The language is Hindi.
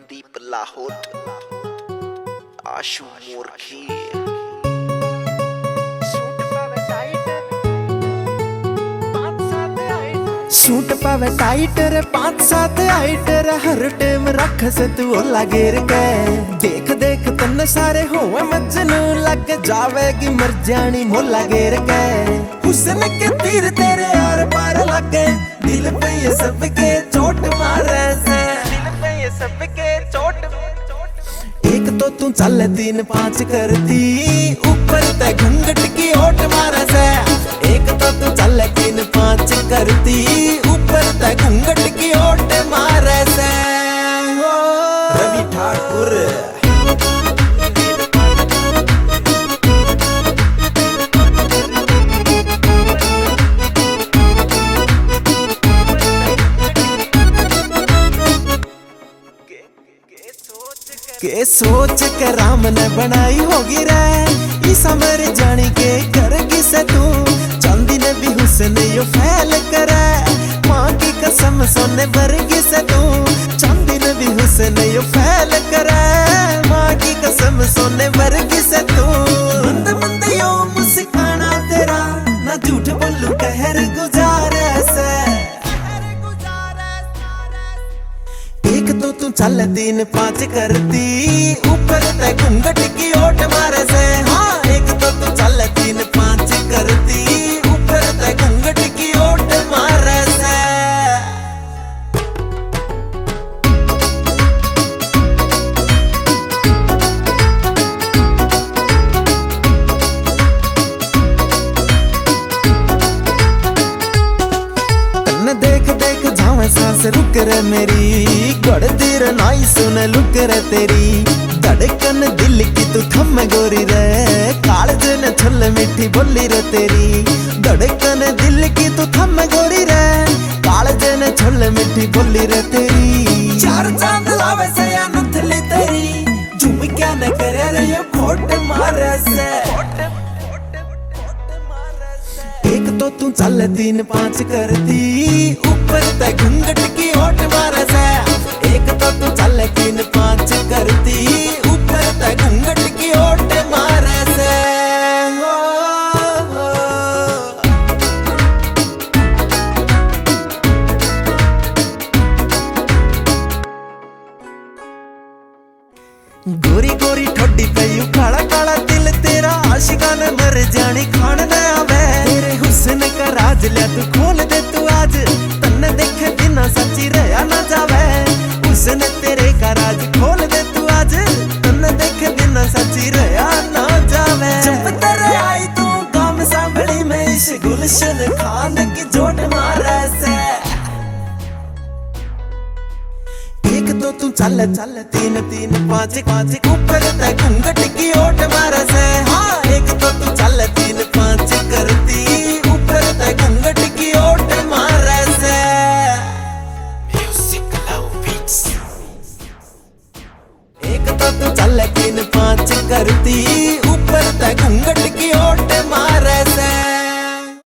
मनदीप लाहौट आशु मूर्खी सूट पावे टाइट रे 5-7 हाइट रे हर टाइम रख से तू ओला गिर के देख देख तन सारे होवे मजनू लग जावेगी मर जानी मोला गिर के हुस्न के तीर तेरे आर पार लगे दिल पे ये सबके चोट मारे से दिल पे ये सबके चोट एक तो तू चल 3-5 करती ऊपर ते घूंघट की ओट मारे से एक तो तू चल 3-5 करती ऊपर ते घूंघट की ओट मारे से रवि ठाकुर के सोच के राम ने बनाई होगी रे ईसा मेरे जानी के करगी से तू चांदी ने भी हुस्न यो फैल करे माँ की कसम सोने भरगी से तू चांदी ने भी हुस्न यो फैल करे माँ की कसम सोने भरगी से तू मंद मंद यो मुस्काना तेरा ना झूठ बोलू कहर गुजारे से एक तो तू चल 3-5 करती ऊपर ते घूंघट की ओट मारे से हाँ एक तो तू चल 3-5 करती ऊपर ते घूंघट की ओट मारे से तन्ने देख देख जावे सांस रुक रे मेरी गड़ती रे नाई सुन लुक रे तेरी धड़कन दिल की तू थम गोरी रे कालज ने छल मीठी बोली रे तेरी धड़कन दिल की तू थम गोरी रे कालज ने छल मीठी बोली रे तेरी चार चांद लावे से या नथली तेरी झूम क्या न करे रे ये खोट मारे से एक तो तू चल 3-5 करती ऊपर ते घूंघट की ओट मारे से एक तो तू चल 3-5 करती ऊपर ते घूंघट की ओट मारे से गोरी गोरी ठोडी पे यू काला काला दिल तेरा आशिका ने मर जानी खान न आवे तेरे हुस्न का राज लिया तू खोल दे तू आज तन्ने देखे बिना सच्ची रहा ना जावे हुस्न तेरे का राज खोल दे तू आज तन्ने देखे बिना सच्ची रहा ना जावे जब तेरे आई तू काम सांभली में इस गुलशन खान की जोट मारे से एक तो तू चल 3-5 ऊपर ते घूंघट की ओट मारे से हाँ एक तो तू चल 3-5 करती ऊपर ते घूंघट की ओट मारे से म्यूजिक लव बीट्स एक तो तू चल 3-5 करती ऊपर ते घूंघट की ओट